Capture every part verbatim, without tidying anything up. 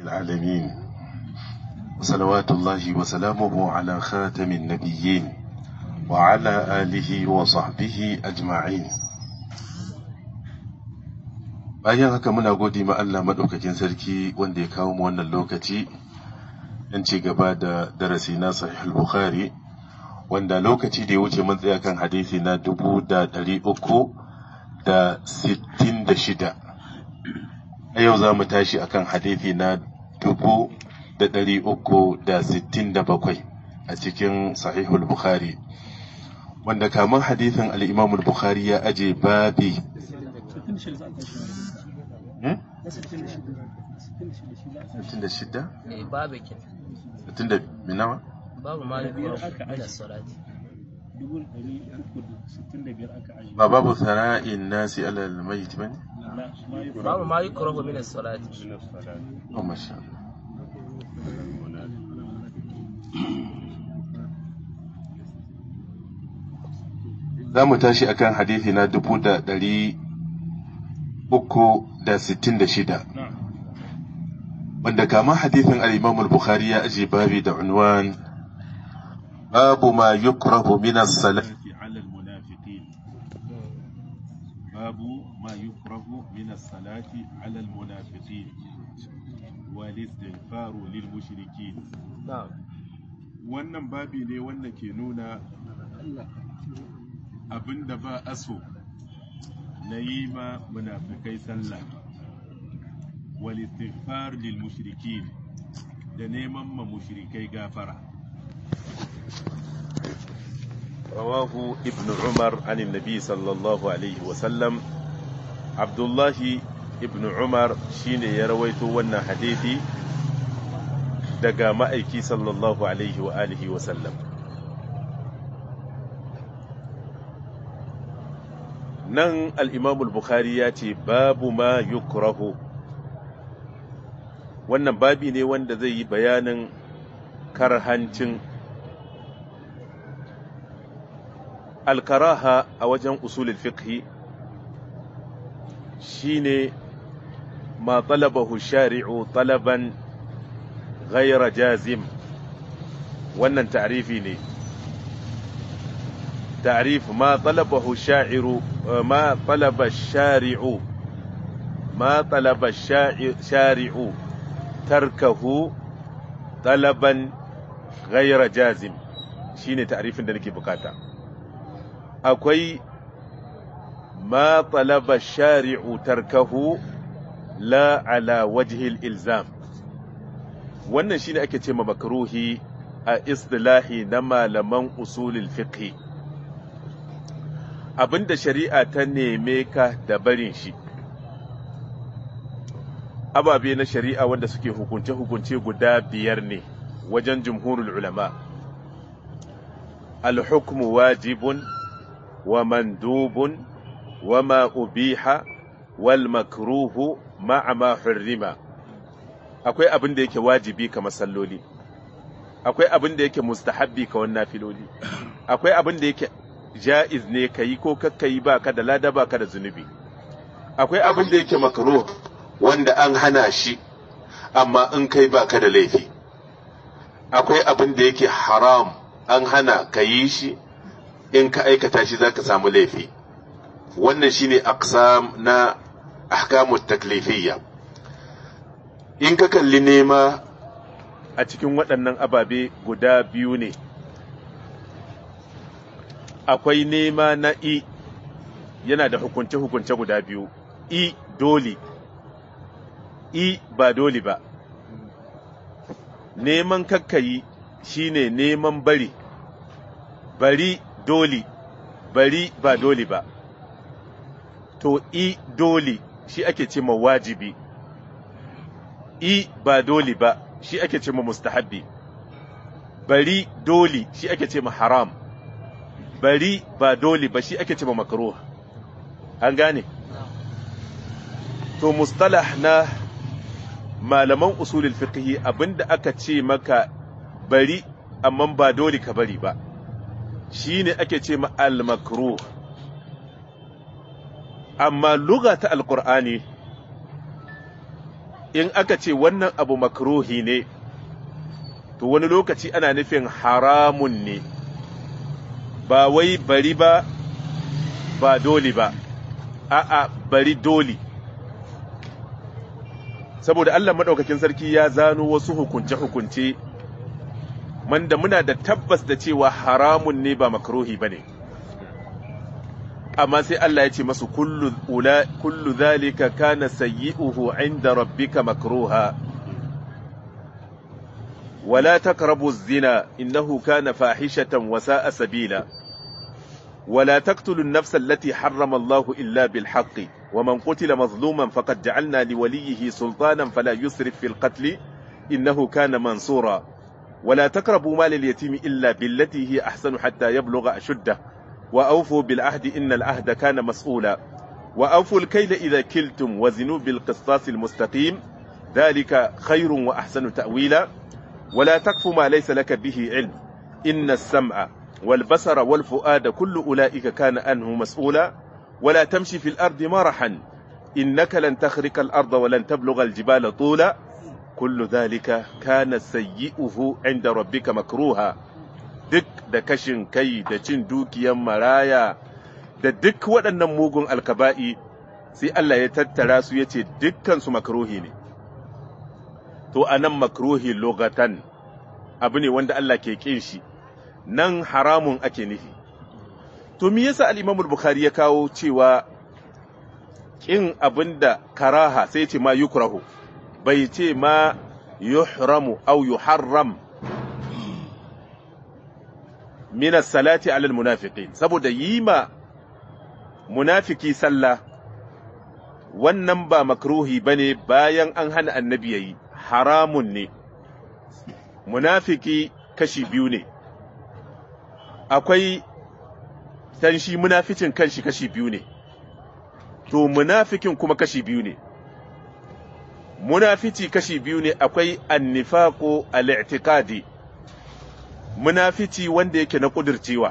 العالمين صلوات الله وسلامه على خاتم النبيين وعلى آله وصحبه أجمعين. bayan haka muna gode ma Allah madaukakin sarki wanda ya kawo mu wannan lokaci in ci gaba da darasi na Sahih al-Bukhari, wanda lokaci da ya wuce mun tsaya kan hadisi na dubu da ɗari uku da sittin da shida. A yau za mu tashi akan hadisi na dubu da ɗari uku da sittin da bakwai a cikin Sahih al-Bukhari, wanda kaman hadisin al-Imam al-Bukhari ya aje babi sittin da shida? Eh, babu ke. sittin da minawa? Babu malikiyar min as-salati. Ba babu sana'in nasi ala al-mayyit bane? Babu malikiyar min as-salati. Oh, masha Allah. Za mu tashi akan hadisi na dubu da ɗari uku da sittin da shida, wanda kama hadisin al-Imam al-Bukhari ya aje babi da unwan babu ma yukrahu min as-salati ala al-munafiqin. Babu ma yukrahu min as-salati ala al-munafiqin wal istighfaru lil mushrikin. Wannan babi ne wanda ke nuna abinda ba aso na yi ma munafikai sallah, wal istighfar lil mushrikin, da neman ma mushrikai gafara. Rawahu ibn Umar an annabi sallallahu alaihi wa sallam. Abdullahi ibn Umar shine ya rawaito wannan hadisi daga ma'aiki sallallahu alaihi wa alihi wa sallam. Nan al-Imam al-Bukhari ya ce babu ma yukrahu. Wannan babi ne wanda zai yi bayanin karhancin al-karaha a wajen usul al-fiqh shine ma talabahu shari'u talaban ghayra jazim. Wannan ta'rifi ne, تعريف ما طلبه الشاعر ما طلب الشارع ما طلب الشارع تركه طلبا غير جازم. shine ta'rifin da nake bukata. Akwai ma talaba shari'u tarkahu la ala wajhi al-ilzam. Wannan shine ake ce ma makruhi a istilahi na malaman usulul fiqh. Abinda shari'a ta neme ka da barin shi, ababe na shari'a wanda suke hukunce-hukunce guda biyar ne wajen jumhurul ulama. Al-hukmu wajibun wa mandubun wa ma ubiha wal makruhu ma'a ma hurrima. Akwai abin da yake wajibi kamar salloli, akwai abin da yake mustahabbi kamar nafiloli, akwai abin da yake ja'iz ne ka yi ko kakka yi ba ka da lada ba ka da zunubi, akwai abin da yake makruh wanda an hana shi amma in kai ba ka da laifi, akwai abin da yake haram an hana ka yi shi in ka aikata shi za ka samu laifi. Wannan shine aqsam na ahkamut taklifiyya. In ka kalli nema a cikin waɗannan ababe guda biyu ne, akwai nema na i, yana da hukunce-hukunce guda biyu. I dole, i ba dole ba. Neman kakkayi shine neman bari, bari dole, bari ba dole ba. To i dole shi ake ce ma wajibi, i ba dole ba shi ake ce ma mustahabbi, bari dole shi ake ce ma haram, bari ba dole ba shi ake ce ma makruh. An gane? To mustalah na malaman usulul fiqh abinda aka ce maka bari amma ba dole ka bari ba shine ake ce ma al makruh. Amma lugha ta alqur'ani in aka ce wannan abu makruhi ne to wani lokaci ana nufin haramun ne ba wai bari ba ba dole ba a'a bari dole saboda Allah madaukakin sarki ya zano wasu hukunce-hukunce wanda muna da tabbas da cewa haramun ne ba makruhi bane amma sai Allah ya ce masu kullu ula kullu zalika kana sayyi'uhu 'inda rabbika makruha wala taqrabu az-zina innahu kana fahishatan wa sa'a sabila ولا تقتلوا النفس التي حرم الله إلا بالحق ومن قتل مظلوما فقد جعلنا لوليه سلطانا فلا يسرف في القتل إنه كان منصورا ولا تقربوا مال اليتيم إلا بالتي هي أحسن حتى يبلغ أشده وأوفوا بالعهد إن العهد كان مسؤولا وأوفوا الكيل إذا كلتم وزنوا بالقسطاس المستقيم ذلك خير وأحسن تأويلا ولا تقف ما ليس لك به علم إن السمع والبصر والفؤاد كل أولئك كان عنه مسؤولا ولا تمشي في الأرض مرحا إنك لن تخرق الأرض ولن تبلغ الجبال طولا كل ذلك كان سيئه عند ربك مكروها duk da kashin kai da cin dukiyan maraya da duk waɗannan mugun alkaba'i sai Allah ya tattara su ya ce dukkansu makruhi ne to anan makruhi lugatan abu ne wanda Allah ke kin shi nan haramun ake nufi to me yasa al-Imam al-Bukhari ya kawo cewa kin abinda karaha sai ce ma yukrahu bai ce ma yuhramu aw yuharram min as-salati 'ala al-munafiqin saboda yima munafiki sallah wannan ba makruhi bane bayan an hana annabi yayi haramun ne munafiki kashi biyu ne akwai dan shi munaficin kanshi kashi biyu ne to munafikin kuma kashi biyu ne munafici kashi biyu ne akwai annifaqu al-i'tiqadi munafici wanda yake na kudircewa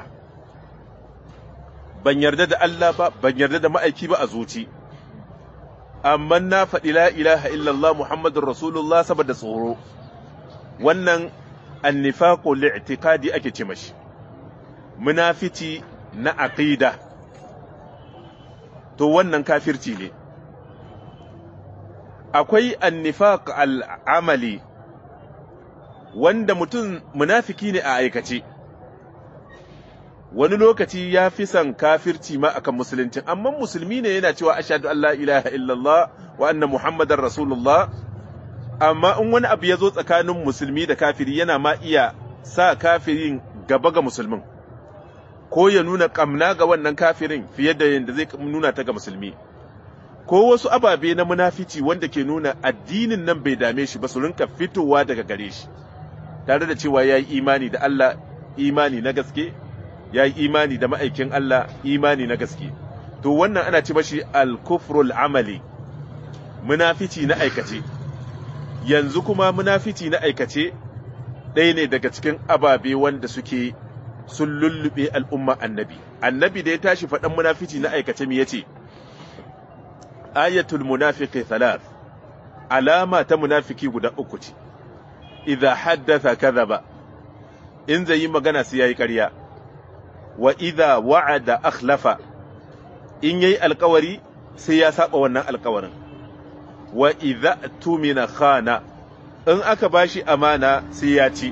ban yarda da Allah ba ban yarda da ma'aiki ba a zuci amma na faɗi la ilaha illallah muhammadur rasulullah saboda tsoro wannan annifaqu al-i'tiqadi ake ce mashi munafici na aqida to wannan kafirci ne akwai annifaq al'amali wanda mutum munafiki ne a aikace wani lokaci ya fi son kafirci ma akan musulunci amma musulmi ne yana cewa ashhadu an la ilaha illallah wa anna muhammadar rasulullah amma in wani abu ya zo tsakanin musulmi da kafiri yana ma iya sa kafirin gaba ga musulmin ko ya nuna kamna ga wannan kafirin fiye da yadda zai nuna ta ga musulmi ko wasu ababe na munafici wanda ke nuna addinin nan bai dame shi ba su rinka fitowa daga gare shi tare da cewa ya yi imani da Allah imani na gaske ya yi imani da ma'aikin Allah imani na gaske to wannan ana ce mashi al-kufrul amali munafici na aikace yanzu kuma munafici na aikace ɗaya ne daga cikin ababe wanda suke sun lullube al'umma annabi annabi da ya tashi faɗan munafici na aikace me yace ayatul munafiqi thalath alama ta munafiki guda uku ce idza haddatha kadhaba in zai yi magana sai yayi ƙarya wa idza wa'ada akhlafa in yayi alƙawari sai ya saba wannan alƙawarin wa idza tumina khana in aka bashi amana sai ya ci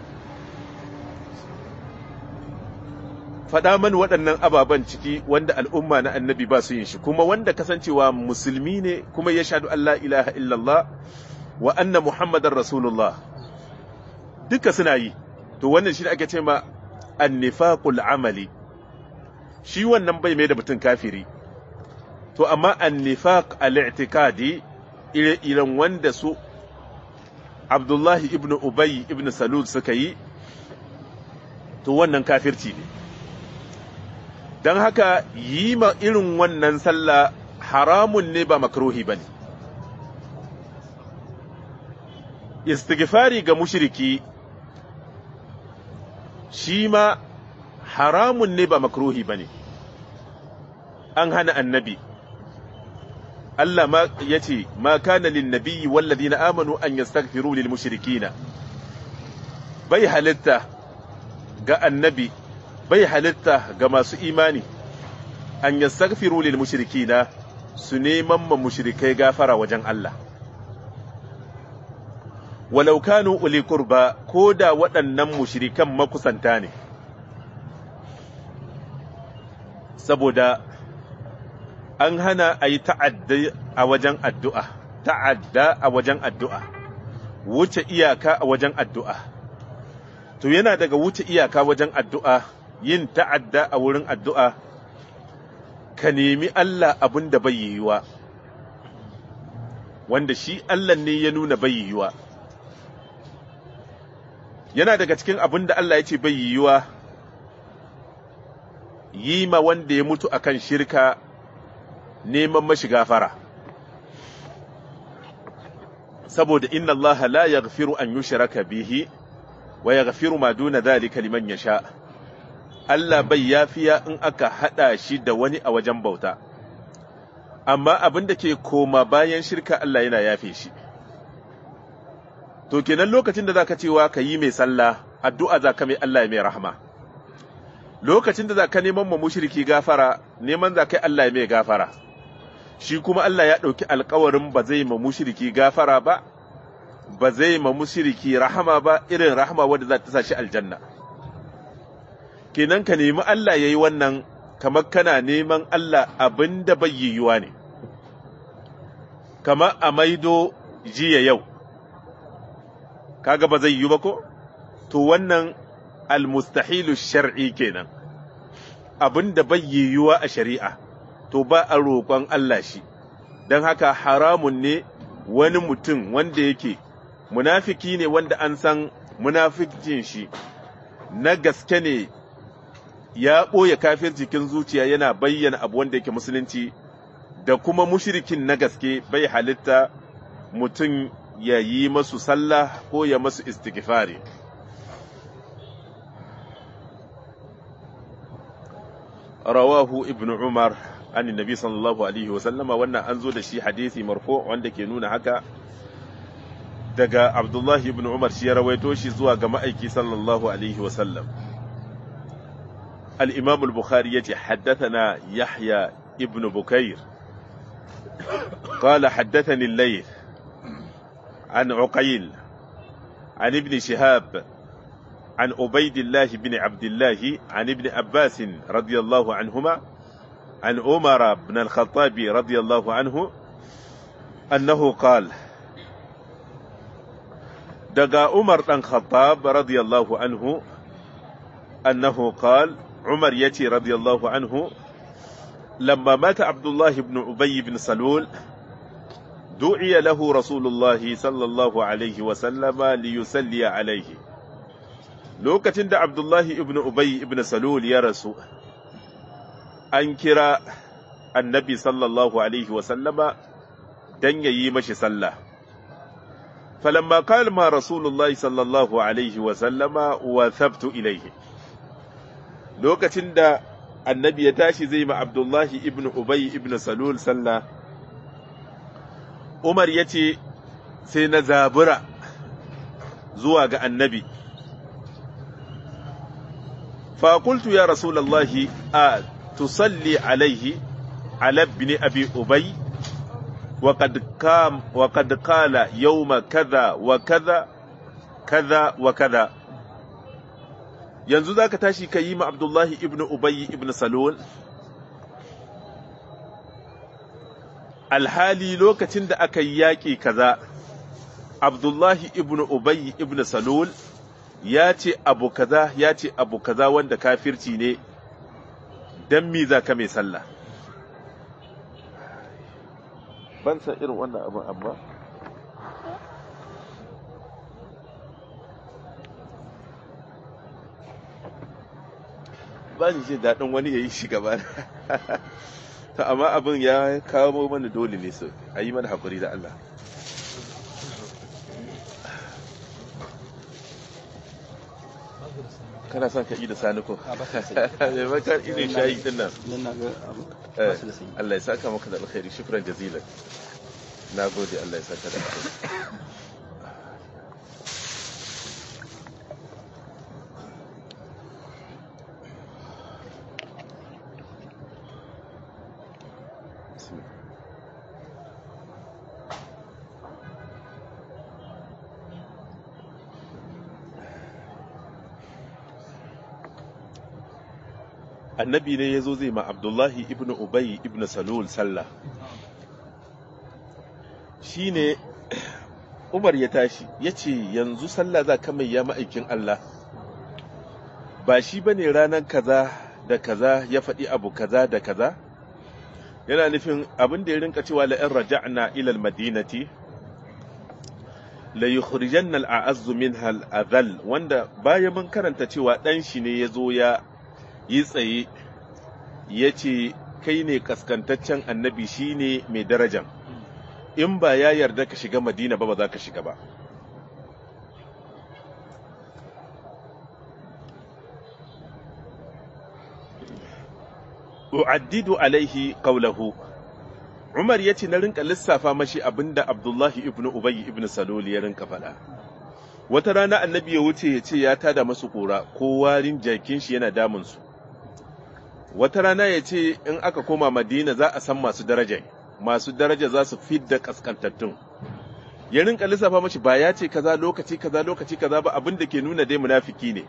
faɗa mani waɗannan ababen ciki wanda al'umma na annabi ba su yin shi kuma wanda kasancewa musulmi ne kuma ya shaɗu Allah ilaha illallah wa anna muhammadar rasulullah duka suna yi to wannan shi ake ce ma annifaqul amali shi wannan bai mai da mutum kafiri to amma annifaq al-i'tiqadi ire-iren wanda su Abdullahi ibn Ubay ibn Salul suka yi to wannan kafirci ne don haka yi ma irin wannan sallah haramun ne ba makruhi ba ne istighfari ga mushriki shi ma haramun ne ba makruhi ba ne an hana annabi Allah ma yace ma kana lin nabiyyi wal ladina amanu an yastaghfiru lil mushrikina bai halitta ga annabi bai halitta ga masu imani an yastaghfiru lil mushrikina su neman ma mushrikai gafara wajen Allah walau kanu uli qurba ko da waɗannan mushrikan makusanta ne saboda an hana a yi ta'adda a wajen addu'a ta'adda a wajen addu'a wuce iyaka a wajen addu'a to yana daga wuce iyaka wajen addu'a yin ta'adda a wurin addu'a ka nemi Allah abin da bai yiwuwa wanda shi Allah ne ya nuna bai yiwuwa yana daga cikin abin da Allah ya ce bai yiwuwa yi ma wanda ya mutu akan shirka neman mashi gafara saboda inna Allah la yaghfiru an yushraka bihi wa yaghfiru ma duna dhalika liman yasha Allah bai yafiya in aka hada shi da wani a wajen bauta amma abin da ke koma bayan shirka Allah yana yafe shi to kenan lokacin da zaka cewa ka yi mai sallah addu'a zaka mai Allah ya mai rahama lokacin da zaka neman mu mushriki gafara neman zaka Allah ya mai gafara shi kuma Allah ya dauki alƙawarin ba zai ma mushriki gafara ba ba zai ma mushriki rahama ba irin rahama wadda za ta sa shi aljanna kenan ka nemi Allah yayi wannan kamar kana neman Allah abinda bai yiwuwa ne kamar a maido jiya yau kaga ba zai yi ba ko to wannan almustahilu shar'i kenan abinda bai yiwuwa a shari'a to ba a roƙon Allah shi don haka haramun ne wani mutum wanda yake munafiki ne wanda an san munafikin shi na gaske ne ya ɓoye kafir cikin zuciya yana bayyana abu wanda yake musulunci da kuma mushrikin na gaske bai halitta mutum ya yi masu sallah ko ya masu istighfari rawahu ibn umar an nabi sallallahu alaihi wasallama wannan an zo da shi hadisi marfu wanda ke nuna haka daga abdullahi ibn umar shi ya rawaito shi zuwa ga ma'aiki sallallahu alaihi wasallam al-imam al-bukhari yace haddathana yahya ibn bukair قال حدثني الليث عن عقيل عن ابن شهاب عن عبيد الله بن عبد الله عن ابن عباس رضي الله عنهما عن عمر بن الخطاب رضي الله عنه أنه قال دقى عمر بن الخطاب رضي الله عنه أنه قال عمر يتي رضي الله عنه لما مات عبد الله بن أبي بن سلول دعي له رسول الله صلى الله عليه وسلم ليصلي عليه lokacin da Abdullahi ibn Ubay ibn Salul ya rasu an kira annabi sallallahu alaihi wa sallama dan yayi mashi sallah falamma qala ma rasulullahi sallallahu alaihi wa sallama wa thabtu ilayhi lokacin da annabi ya tashi zai ma Abdullahi ibn Ubay ibn Salul sallah Umar yace sai na zabura zuwa ga annabi فقلت يا رسول الله أتصلي عليه على ابن أبي أبي وقد قام وقد قال يوم كذا وكذا كذا وكذا yanzu zaka tashi ka yi ma Abdullahi ibn Ubay ibn Salul alhali lokacin da aka yi yaƙi kaza Abdullahi ibn Ubay ibn Salul ya ce abu kaza ya ce abu kaza wanda kafirci ne dan mi za ka mai sallah ban san irin wannan abin amma ba ni jin daɗin wani ya yi shi gaba ta amma abin ya kawo mana dole ne so a yi mana haƙuri da Allah kana son ka yi da sani ko a baka sai mai bakar irin shayi din nan nan na ga abu Eh, ba su da sanyi Allah ya saka maka da alkhairi shukran jazilan na gode Allah ya saka da alkhairi Bismillah. annabi ne ya zo zai ma abdullahi ibn ubay ibn salul sallah shi ne umar ya tashi ya ce yanzu sallah za ka mai ya ma'aikin Allah ba shi ba ne ranar kaza da kaza ya faɗi abu kaza da kaza yana nufin abin da ya rinka cewa la'in raja'na ilal madinati la yukhrijanna al'azzu minha al'adhal wanda bayan mun karanta cewa dan shi ne ya zo ya yi tsaye ya ce kai ne kaskantaccen annabi shi ne mai darajan in ba ya yarda ka shiga madina ba ba za ka shiga ba u'addidu alaihi qawlahu Umar ya ce na rinka lissafa mashi abinda Abdullahi ibn Ubay ibn Salul ya rinka faɗa wata rana annabi ya wuce ya ce ya tada masu kura ko warin jakin shi yana damun su wata rana ya ce in aka koma madina za a san masu daraja masu daraja za su fidda kaskantattun ya rinka lissafa mashi ba ya ce kaza lokaci kaza lokaci kaza ba abin da ke nuna dai munafiki ne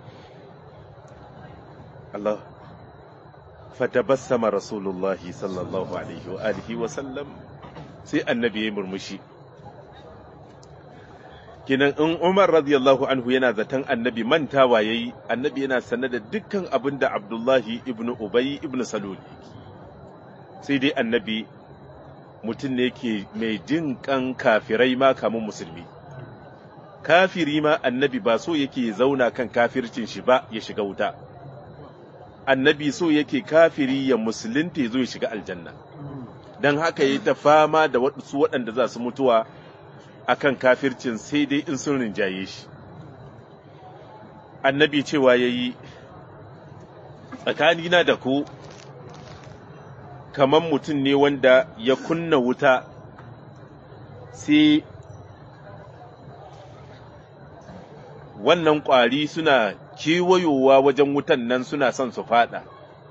Allah fatabassama rasulullahi sallallahu alaihi wa alihi wa sallam sai annabi ya murmushi kinan in Umar radiyallahu anhu yana zaton annabi mantawa yayi annabi yana sanar da dukkan abin da Abdullahi ibn Ubay ibn Salul sai dai annabi mutum ne yake mai jin kan kafirai ma kamun musulmi kafiri ma annabi ba so yake zauna kan kafircin shi ba ya shiga wuta annabi so yake kafiri ya musulunta ya zo ya shiga aljanna dan haka yayi ta fama da wasu waɗanda za su mutuwa akan kafircin sai dai in sun rinjaye shi annabi cewa yayi tsakanina da ku kaman mutum ne wanda ya kunna wuta sai wannan ƙwari suna kewayowa wajen wutan nan suna son su fada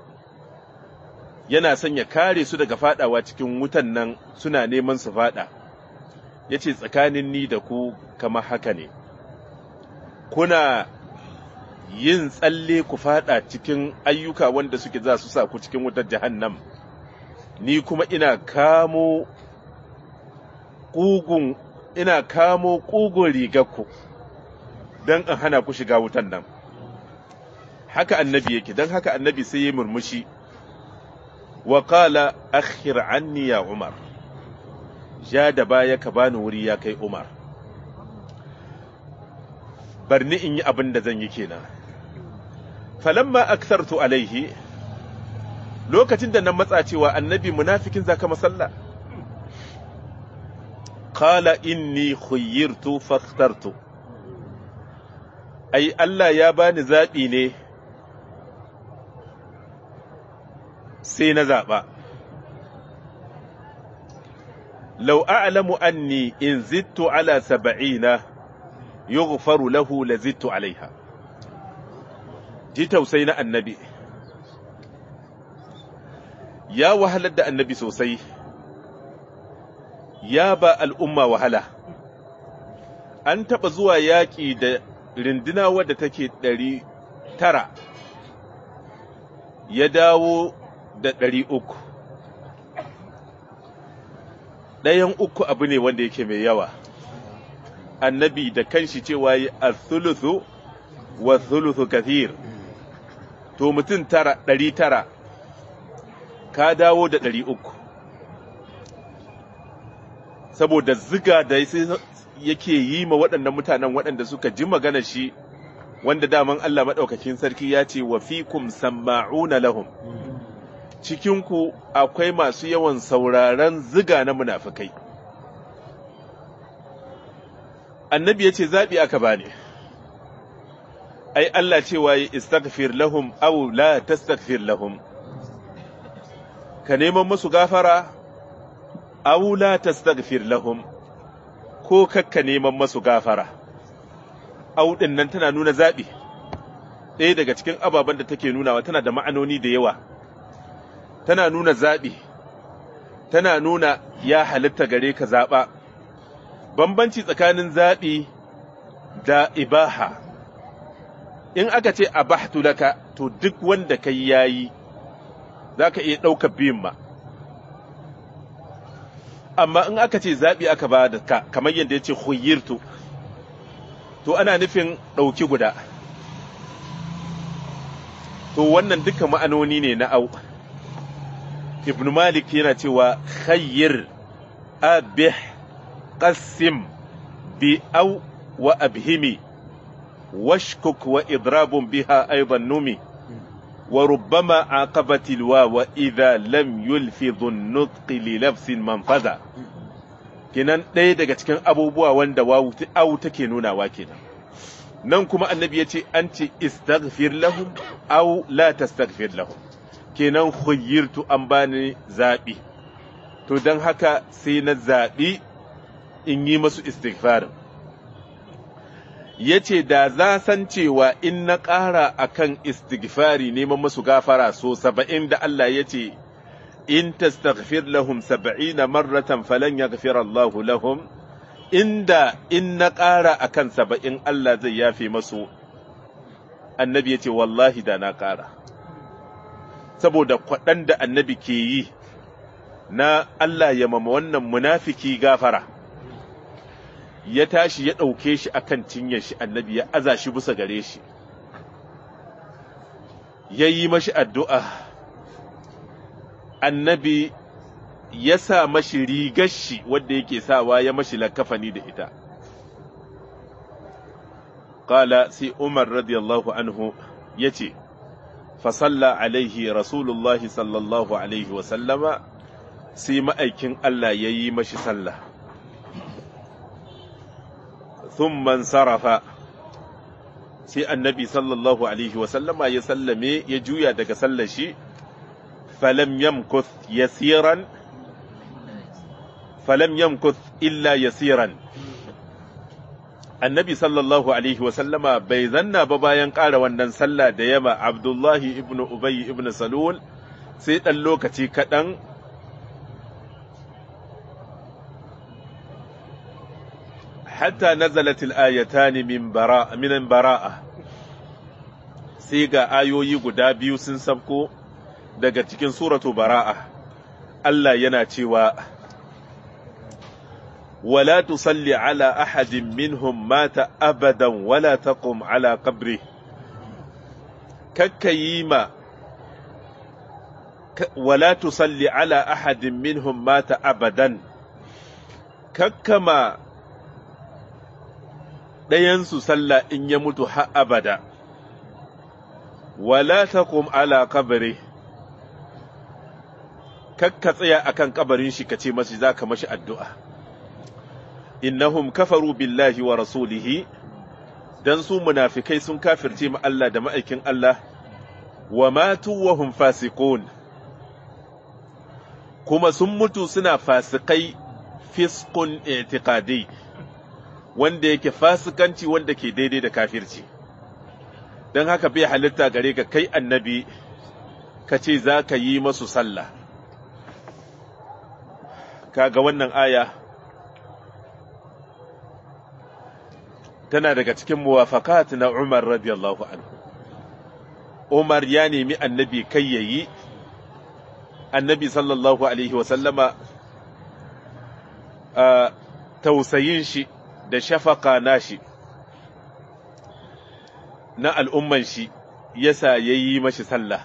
yana son ya kare su daga fadawa cikin wutan nan suna neman su fada ya ce tsakanin ni da ku kama haka ne kuna yin tsalle ku fada cikin ayyuka wanda suke za su sa ku cikin wutar jahannam ni kuma ina kamo ƙugun ina kamo ƙugun rigarku don in hana ku shiga wutan nan haka annabi yake don haka annabi sai ya murmushi wa qala akhir anni ya umar ja da baya ka bani wuri ya kai umar barni in yi abin da zan yi kenan falamma akthartu alaihi lokacin da nan matsa cewa annabi munafikin zaka masalla qala inni khuyyirtu fakhtartu ai Allah ya bani zabi ne sai na zaba law a'lamu anni in zidtu ala sab'ina yughfaru lahu la zidtu alaiha ji tausayi na annabi ya wahalar da annabi sosai ya ba al'umma wahala an taɓa zuwa yaƙi da rinduna wadda take ɗari tara ya dawo da ɗari uku ɗayan uku abu ne wanda yake mai yawa annabi da kanshi cewa yi a thuluthu wa thuluthu kathir to mutum tara ɗari tara ka dawo da ɗari uku saboda ziga da yake yi ma waɗannan mutanen waɗanda suka ji magana shi wanda daman Allah maɗaukakin sarki ya ce wa fikum samma'una lahum cikinku akwai masu yawan sauraron ziga na munafikai annabi ya ce zaɓi aka bani ai Allah cewa yi istaghfir lahum aw la tastaghfir lahum, ka neman musu gafara aw la tastaghfir lahum, ko kakka neman musu gafara. Aw din nan tana nuna zaɓi, ɗaya daga cikin ababen da take nunawa tana da ma'anoni da yawa, tana nuna zaɓi, tana nuna ya halitta gare ka zaɓa. Bambanci tsakanin zaɓi da ibaha, in aka ce abahtu laka, to duk wanda kai yayi za ka iya ɗaukar biyun ma. Amma in aka ce zaɓi aka ba da ka, kamar yadda ya ce khuyirtu, to ana nufin ɗauki guda. To wannan duka ma'anoni ne na au. Ibn Malik yana cewa khayyir abih qassim bi au wa abhimi washkuk wa idrabun biha aidan numi wa rubbama aqabati alwa wa idha lam yulfidhu an-nutq li lafsin manfaza. Kenan ɗaya daga cikin abubuwa wanda wawu au take nunawa kenan. Nan kuma annabi ya ce an ce istaghfir lahum aw la tastaghfir lahum, kenan khuyyirtu an bani zaɓi, to don haka sai na zaɓi in yi masu istighfarin. Ya ce da za san cewa in na ƙara akan istighfari neman masu gafara so saba'in da Allah ya ce in tastaghfir lahum saba'ina marratan falan yaghfir Allahu lahum, inda in na ƙara a kan saba'in Allah zai yafe masu, annabi ya ce wallahi da na ƙara, saboda kwaɗan da annabi ke yi na Allah ya mama wannan munafiki gafara, ya tashi ya ɗauke shi a kan cinyar shi, annabi ya aza shi bisa gare shi, ya yi mashi addu'a, annabi ya sa mashi rigar shi wadda yake sawa ya mashi lakafani da ita. Kala sai Umar radiyallahu anhu ya ce, Fasalla alaihi Rasulullahi sallallahu alaihi wasallama, sai ma'aikin Allah ya yi mashi sallah. Thumman sarafa, sai annabi sallallahu alaihi wasallama ya sallame ya juya daga sallar shi, falam yamkuth yasiran falam yamkuth illa yasiran. Annabi sallallahu alaihi wa sallama bai zanna ba bayan ƙara wannan sallah da yama Abdullahi ibn Ubay ibn Salul sai ɗan lokaci kaɗan, hatta nazalatil ayatani min bara min bara'a, sai ga ayoyi guda biyu sun sabko daga cikin suratu bara'a. Allah yana cewa ولا تصلي على أحد منهم مات أبدا ولا تقم على قبره ككيما ولا تصلي على أحد منهم مات أبدا ككما ɗayansu sallah in ya mutu har abada, wala taqum ala qabri, kakka tsaya akan kabarin shi kace masa zaka mashi addu'a. Innahum kafaru billahi wa rasulihi, dan su munafikai sun kafirce ma Allah da ma'aikin Allah, wa matu wa hum fasiqun, kuma sun mutu suna fasikai fisqun i'tiqadi, wanda yake fasikanci wanda ke daidai da kafirci. Dan haka bai halitta gare ka kai annabi ka ce za ka yi masu sallah. Kaga wannan aya tana daga cikin muwafakat na Umar radiyallahu anhu. Umar ya nemi annabi kai yayi, annabi sallallahu alaihi wasallama a tausayin shi da shafaka nashi na al'umman shi yasa yayi mashi sallah.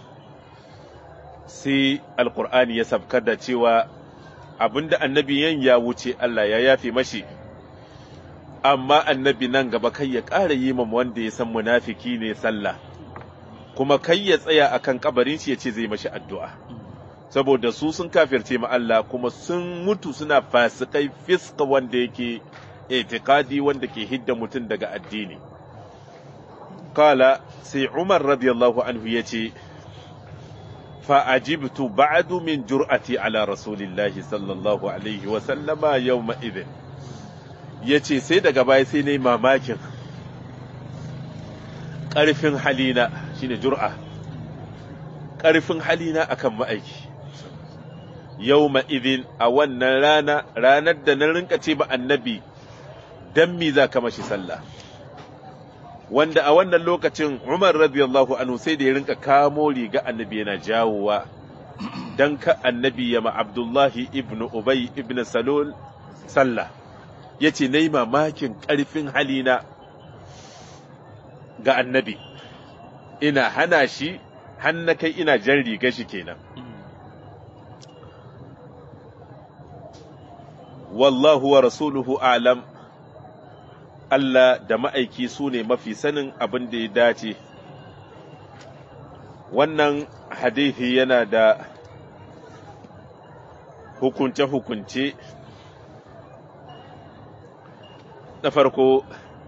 Sai alqur'ani ya sabkar da cewa abinda annabi yan ya wuce Allah ya yafe mashi, amma annabi nan gaba kai ya ƙara yi ma wanda ya san munafiki ne sallah, kuma kai ya tsaya akan kabarin shi ya ce zai mashi addu'a, saboda su sun kafirce ma Allah kuma sun mutu suna fasikai fiska wanda yake itikadi wanda ke hidda mutum daga addini. qala sai Umar radiyallahu anhu yace fa ajibtu ba'du min jur'ati ala rasulillahi sallallahu alaihi wa sallama yawma idhin yace sai daga baya sai nayi mamakin ƙarfin halina shine jur'a ƙarfin halina akan ma'aiki yawma idhin a wannan rana ranar da na rinka ce ba annabi dan mi za ka mashi sallah wanda a wannan lokacin Umar radiyallahu anhu sai da ya rinka kamo riga annabi yana jawowa dan ka annabi ya ma Abdullahi ibn Ubay ibn Salul sallah yace nayi mamakin ƙarfin halina ga annabi ina hana shi hanna kai ina jan riga shi kenan wallahu wa rasuluhu a'lam Allah da ma'aiki su ne mafi sanin abin da ya dace wannan hadithi yana da hukunce-hukunce na farko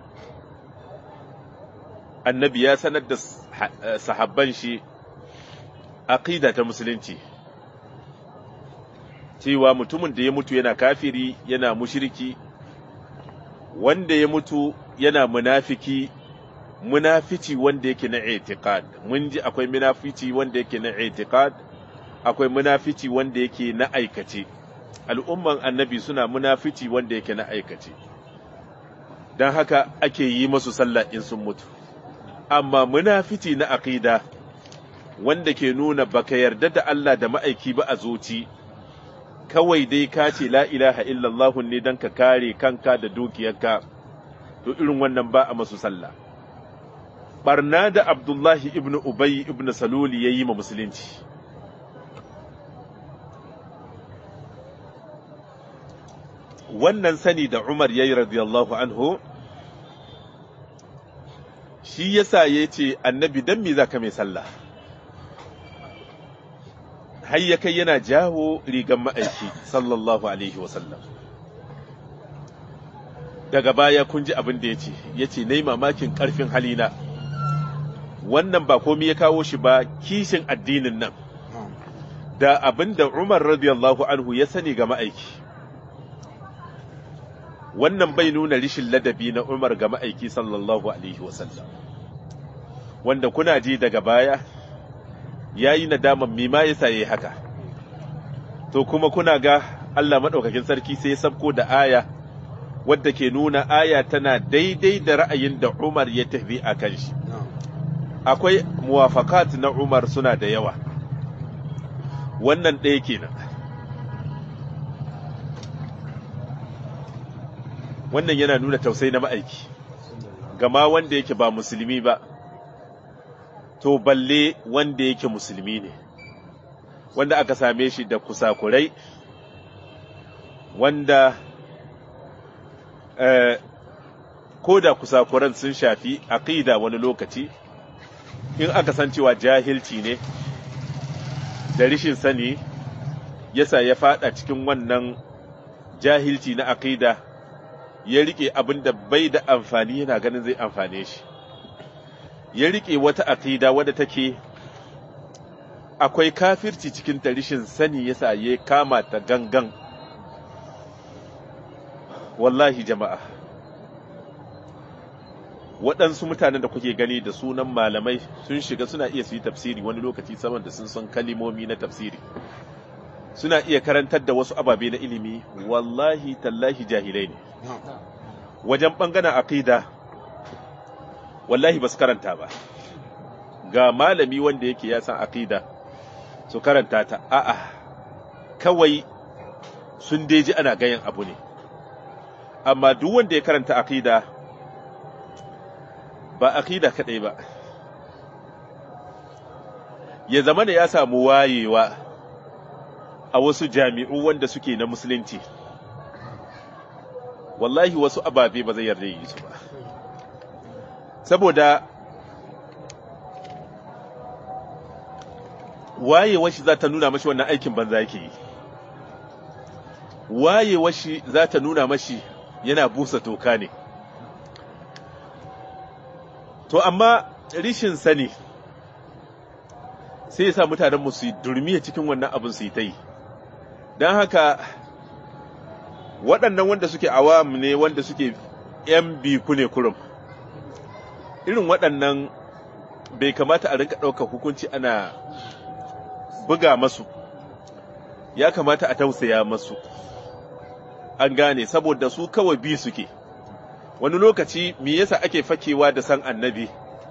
annabi ya sanar da sahabban shi aqida ta musulunci cewa mutumin da ya mutu yana kafiri yana mushriki wanda ya mutu yana munafiki munafici wanda yake na i'tiqad mun ji akwai munafici wanda yake na i'tiqad akwai munafici wanda yake na aikace al'umman annabi suna munafici wanda yake na aikace dan haka ake yi masu sallah in sun mutu amma munafici na aqida wanda ke nuna baka yarda da Allah da ma'aiki ba a zuci kawai dai ka ce la ilaha illallah ne dan ka kare kanka da dukiyarka to irin wannan ba a masu sallah barna da Abdullahi ibn Ubay ibn Saluli yayi ma musulunci wannan sani da Umar yayi radiyallahu anhu shi yasa yace annabi dan me zaka mai sallah har ya kai yana jawo rigan ma'aiki sallallahu alaihi wasallam daga baya kun ji abin da ya ce ya ce na yi mamakin ƙarfin halina wannan ba komi ya kawo shi ba kishin addinin nan da abin da Umar radiyallahu anhu ya sani ga ma'aiki wannan bai nuna rishin ladabi na Umar ga ma'aiki sallallahu alaihi wasallam wanda kuna ji daga baya ya yi nadaman mima ya saye haka to kuma kuna ga Allah maɗaukakin sarki sai ya sabko da aya wadda ke nuna aya tana daidai da ra'ayin da Umar ya tafi a kan shi akwai muwafakat na Umar suna da yawa wannan ɗaya kenan wannan yana nuna tausayi na ma'aiki gama wanda yake ba musulmi ba to balle wanda yake musulmi ne wanda aka same shi da kusakurai wanda eh, ko da kusakuran sun shafi aqida wani lokaci in aka san cewa jahilci ne da rishin sani yasa ya fada cikin wannan jahilci na aqida ya rike abin da bai da amfani yana ganin zai amfane shi ya rike wata aqida wadda take akwai kafirci cikin ta rishin sani yasa ya kama ta gangan wallahi jama'a waɗansu mutanen da kuke gani da sunan malamai sun shiga suna iya su yi tafsiri wani lokaci saman da sun san kalimomi na tafsiri suna iya karantar da wasu ababe na ilimi wallahi tallahi jahilai ne wajen ɓangaren aqida wallahi ba su karanta ba ga malami wanda yake ya san aqida su karanta ta a'a kawai sun deji ana gayan abu ne amma duk wanda ya karanta aqida ba aqida kadai ba ya zama da ya samu wayewa a wasu jami'u wanda suke na musulunci wallahi wasu ababe ba zai yarda yi su ba saboda wayewar shi za ta nuna mashi wannan aikin banza yake yi wayewar shi za ta nuna mashi yana busa toka ne to amma rishin sani sai ya sa mutanenmu su durmiya cikin wannan abin su yi ta yi. Don haka waɗannan wanda suke awam ne wanda suke ‘yan biku ne kurum, irin waɗannan bai kamata a rinka ɗaukar hukunci ana buga masu, ya kamata a tausaya masu, an gane, saboda su kawai bi suke. Wani lokaci me yasa ake fakewa da san annabi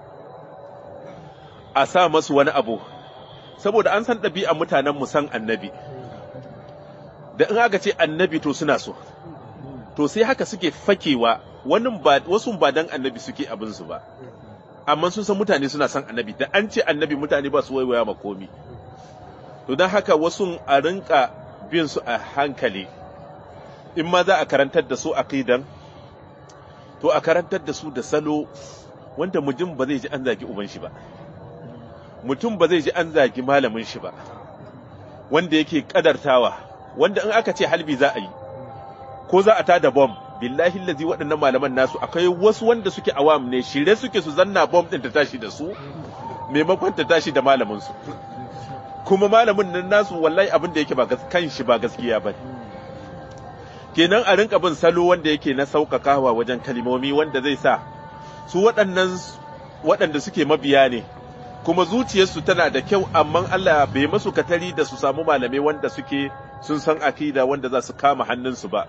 a sa masu wani abu, saboda an san ɗabi'a mutanen mu san annabi, da in aka ce annabi to suna so, to sai haka suke fakewa, wani ba wasu ba dan annabi suke abin su ba, amma sun san mutane suna san annabi, da an ce annabi mutane ba su waiwaya ma komi. To don haka wasu a rinka bin su a hankali, in ma za a karantar da su aqidan, to a karantar da su da salo wanda mutum ba zai ji an zagi uban shi ba, mutum ba zai ji an zagi malamin shi ba, wanda yake kadartawa, wanda in aka ce halbi za a yi ko za a tada bom, billahi lazi waɗannan malaman nasu akwai wasu wanda suke awam ne, shirye suke su zanna bom ɗin ta tashi da su maimakon ta tashi da malamin su, kuma malamin nan nasu wallahi abin da yake ba kan shi ba gaskiya ba. Kenan a rinka bin salo wanda yake na sauƙaƙawa wajen kalimomi, wanda zai sa su waɗannan waɗanda suke mabiya ne kuma zuciyarsu tana da kyau, amma Allah bai masu katari da su samu malamai wanda suke sun san akida wanda za su kama hannunsu ba.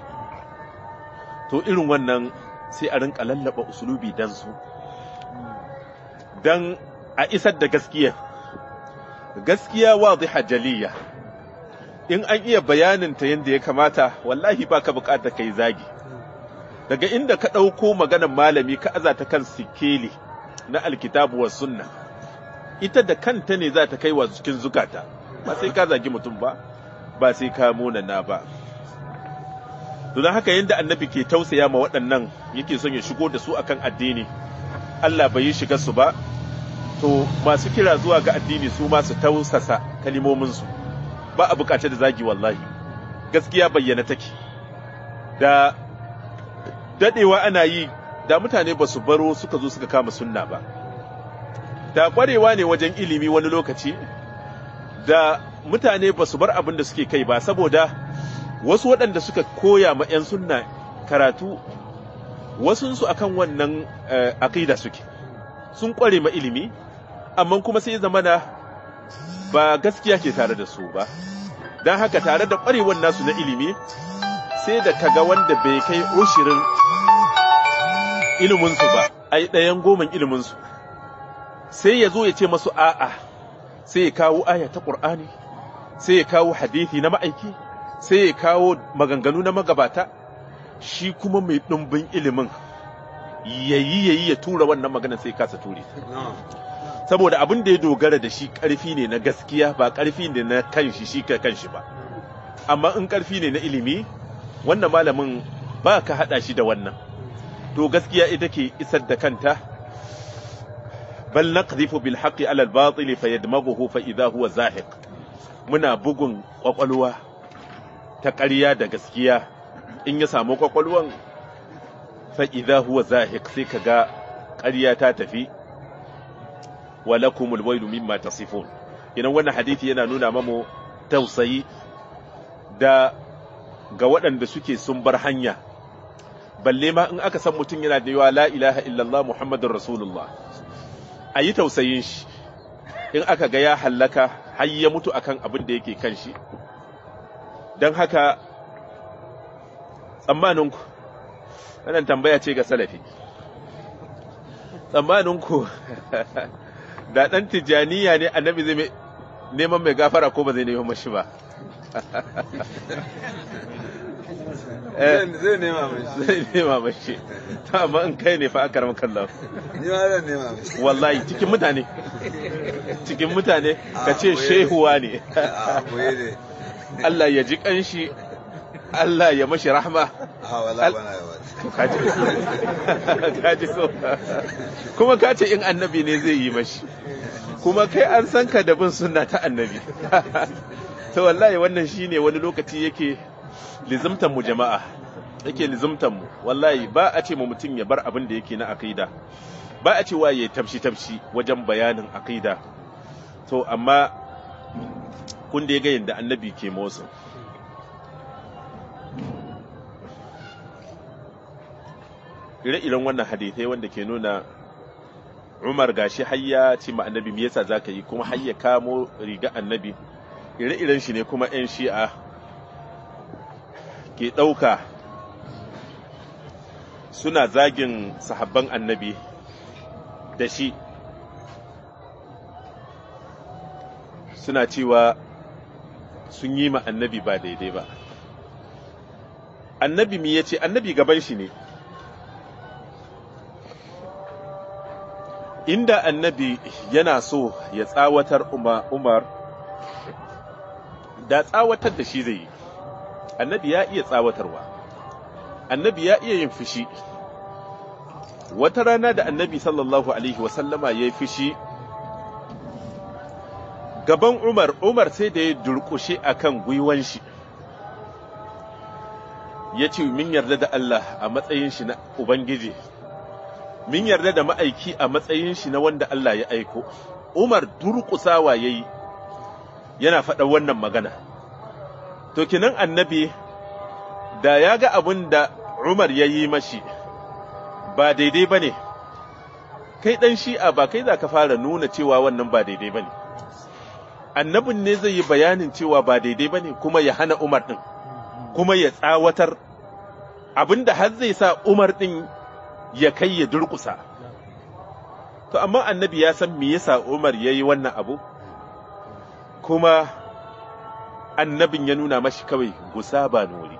To irin wannan sai a rinka lallaba usulubi dan su, dan a isar da gaskiya. Gaskiya wadiha jaliya, in an iya bayanin ta yadda ya kamata, wallahi ba ka bukata kai zagi. Daga inda ka ɗauko maganar malami ka aza ta kan sikeli na alkitabu wa sunna, ita da kanta ne za ta kai wa cikin zukata, ba sai ka zagi mutum ba, ba sai ka munana ba. Don haka yadda annabi ke tausaya ma waɗannan yake son ya shigo da su akan addini, Allah bai yi shiga su ba, to masu kira zuwa ga addini su ma su tausasa kalimominsu, ba a bukace da zagi wallahi, gaskiya bayyana take. Da dadewa ana yi, da mutane ba su baro suka zo suka kama sunna ba, da kwarewa ne wajen ilimi wani lokaci, da mutane ba su bar abin da suke kai ba, saboda wasu waɗanda suka koya ma 'yan sunna karatu, wasunsu akan wannan aqida suke, sun kware ma ilimi, amma kuma sai zamana ba gaskiya ke tare da su ba. Don haka tare da ƙwarewar nasu na ilimi, sai da kaga wanda bai kai ushirin iliminsu ba, ai ɗayan goman iliminsu, sai ya zo ya ce masu a'a, sai ya kawo aya ta ƙur'ani, sai ya kawo hadithi na ma'aiki, sai ya kawo maganganu na magabata, shi kuma mai ɗumbin ilimin yayi yayi ya tura wannan magana sai kasa ture. Saboda abin da ya dogara da shi ƙarfi ne na gaskiya, ba ƙarfi ne na kanshi shi ka kanshi ba. Amma in ƙarfi ne na ilimi, wannan malamin ba ka haɗa shi da wannan. To gaskiya ita ke isar da kanta, bal naqdhifu bil haqqi ala al batil fayadmaghuhu fa idha huwa zahiq. Muna bugun kwakwalwa ta ƙarya da gaskiya, in ya samu kwakwalwan fa idha huwa zahiq, sai kaga ƙarya ta tafi. walakumul wailu mimma tasifun. Idan wannan hadisi yana nuna mamu tausayi da ga waɗanda suke sun bar hanya, balle ma in aka san mutum yana da yawa la ilaha illallah muhammadur rasulullah, a yi tausayin shi in aka ga ya hallaka har ya mutu akan abin da yake kan shi. Don haka tsammaninku, wannan tambaya ce ga salafi, tsammaninku da ɗan tijaniya ne annabi zai neman mai gafara ko ba zai neman mashi ba? zai nema mashi zai nema mashi. Ta amma in kai ne fa aka rama kallon, ni ma zan nema mashi wallahi cikin mutane cikin mutane ka ce shehuwa ne. a koye ne Allah ya ji kanshi, Allah ya mashi rahma. a wala bana yawa kaji kaji ko kuma kace in annabi ne zai yi mashi, kuma kai an san ka da bin sunna ta annabi. To wallahi wannan shine wani lokaci yake lizimtan mu jama'a, yake lizumtan mu wallahi ba a ce mu mutum ya bar abin da yake na aqida ba a cewa yayi tabshi tabshi wajen bayanin aqida to amma kun da ga yanda annabi ke motsa ire-iren wannan hadithai wanda ke nuna Umar gashi hayya ce ma annabi me yasa zaka yi kuma hayya kamo riga annabi ire-iren shi ne kuma ƴan shi'a ke ɗauka suna zagin sahabban annabi da shi suna cewa sun yi ma annabi ba daidai ba annabi mi yace annabi gaban shi ne inda annabi yana so ya tsawatar Umar da tsawatar da shi zai yi annabi ya iya tsawatarwa annabi ya iya yin fushi wata rana da annabi sallallahu alaihi wasallama ya yi fushi gaban Umar Umar sai da ya durƙushe akan gwiwan shi ya ce min yarda da Allah a matsayin shi na Ubangiji min yarda da ma'aiki a matsayin shi na wanda Allah ya aiko Umar durƙusawa yayi yana faɗa wannan magana to kinan annabi da ya ga abin da Umar ya yi mashi ba daidai ba ne kai ɗan shi'a ba kai za ka fara nuna cewa wannan ba daidai ba ne annabin ne zai yi bayanin cewa ba daidai ba ne kuma ya hana Umar ɗin kuma ya tsawatar abin da har zai sa Umar ɗin ya kai ya durƙusa to amma annabi ya san me yasa Umar ya yi wannan abu kuma annabin ya nuna mashi kawai gusa ba nori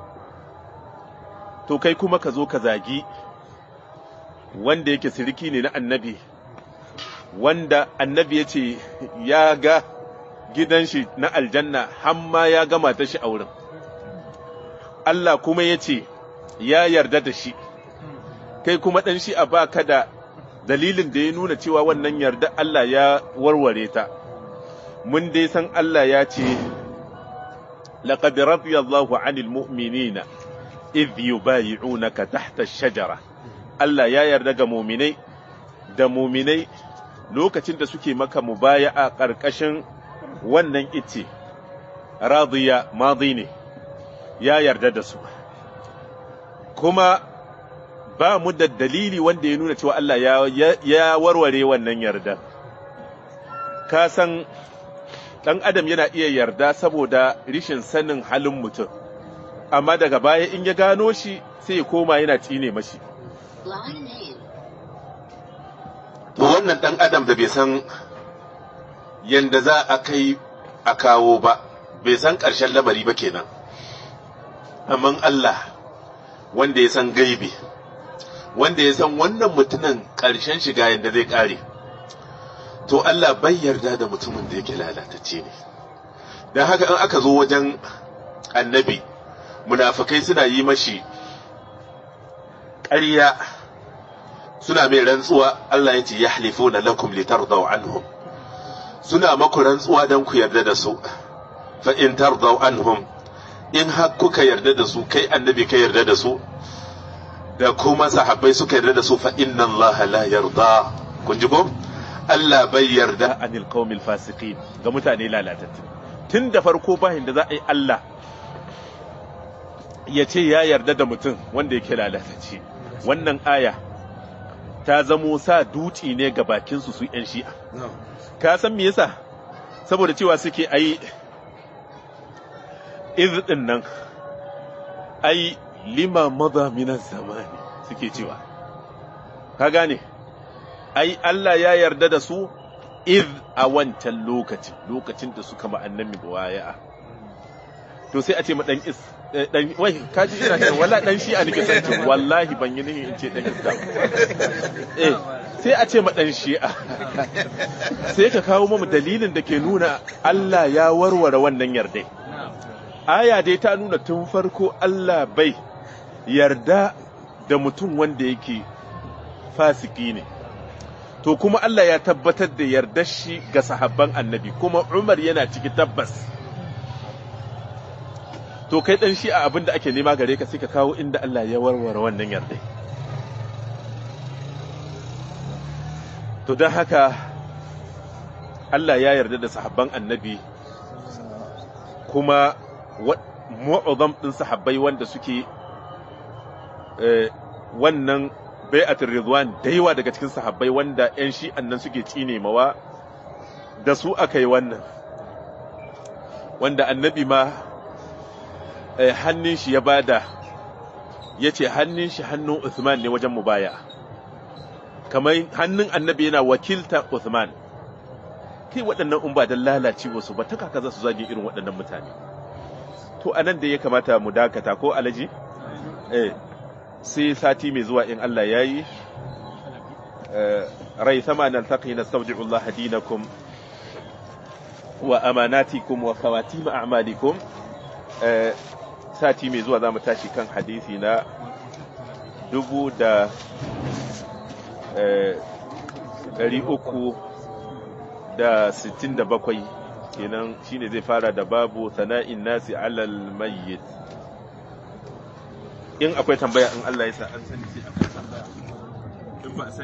to kai kuma ka zo ka zagi wanda yake siriki ne na annabi wanda annabi ya ce ya ga gidan shi na aljanna hamma ya gama ta shi a wurin Allah kuma ya ce ya yarda da shi kai kuma ɗan shi a baka da dalilin da ya nuna cewa wannan yarda Allah ya warware ta mun dai san Allah ya ce laqad radiyallahu 'anil mu'minina idh yubayi'unaka tahta ash-shajara Allah ya yarda ga mu'minai da mu'minai lokacin da suke maka mubaya'a ƙarƙashin wannan ice radiya madi ne ya yarda da su kuma ba mu da dalili wanda ya nuna cewa Allah ya, ya warware wannan yarda ka san ɗan adam yana iya yarda saboda rishin sanin halin mutum amma daga baya in ya gano shi sai ya koma yana tsine mashi to wannan ɗan adam da bai san yanda za a kai a kawo ba bai san ƙarshen lamari ba kenan amma Allah wanda ya san gaibi wanda ya san wannan mutumin ƙarshen shiga yanda zai ƙare to Allah bai yarda da mutumin da yake lalatacce ne don haka in aka zo wajen annabi munafikai suna yi mashi ƙarya suna mai rantsuwa Allah ya ce yahlifuna lakum litardaw anhum suna maku rantsuwa don ku yarda da su fa in tardaw anhum in har kuka yarda da su kai annabi ka yarda da su da kuma sahabbai suka yarda da su fa inna Allah la yarda kun ji ko Allah bai yarda anil qaumil fasiqin ga mutane lalatattu tun da farko bahin da za a yi Allah ya ce ya yarda da mutum wanda yake lalatacce wannan aya ta zamo sa duci ne ga bakin su su yan shi'a ka san me yasa saboda cewa suke ai iz din nan ai lima madha min zamani suke cewa ka gane ai Allah ya yarda da su iz a wancan lokacin lokacin da suka ma annabi buwaya'a to sai a ce ma dan is dan wai kaji ina ce wallahi dan shi a nake san wallahi ban yi nihin in ce dan iska eh sai a ce ma dan shi'a sai ka kawo mu dalilin da ke nuna Allah ya warware wannan yarda aya dai ta nuna tun farko Allah bai yarda da mutum wanda yake fasiki ne to kuma Allah ya tabbatar da yardar shi ga sahabban annabi kuma Umar yana ciki tabbas to kai dan shi a abin da ake nema gare ka sai ka kawo inda Allah ya warware wannan yarda. To don haka Allah ya yarda da sahabban annabi, kuma mu'azzam din sahabbai wanda suke wannan bai'atul ridwan da yawa daga cikin sahabbai wanda ƴan shi'an nan suke tsine mawa da su aka yi wannan, wanda annabi ma hannun shi ya bada, ya ce hannun shi hannun Uthman ne wajen mubaya, kamar hannun annabi yana wakilta Uthman. Kai waɗannan in ba don lalace wasu ba ta kaka za su zage irin waɗannan mutane. To anan da ya kamata mu dakata ko alaji? Eh, sai sati mai zuwa in Allah ya yi, rai sama nan taƙi na saudi'ullah dinakum wa amanatikum wa khawatim a'malikum. Sati mai zuwa za mu tashi kan hadisi na dubu da ɗari uku da sittin da bakwai kenan, shine zai fara da babu sana'in nasi alal mayyit. In akwai tambaya in Allah ya sa an sani sai akwai tambaya. In ba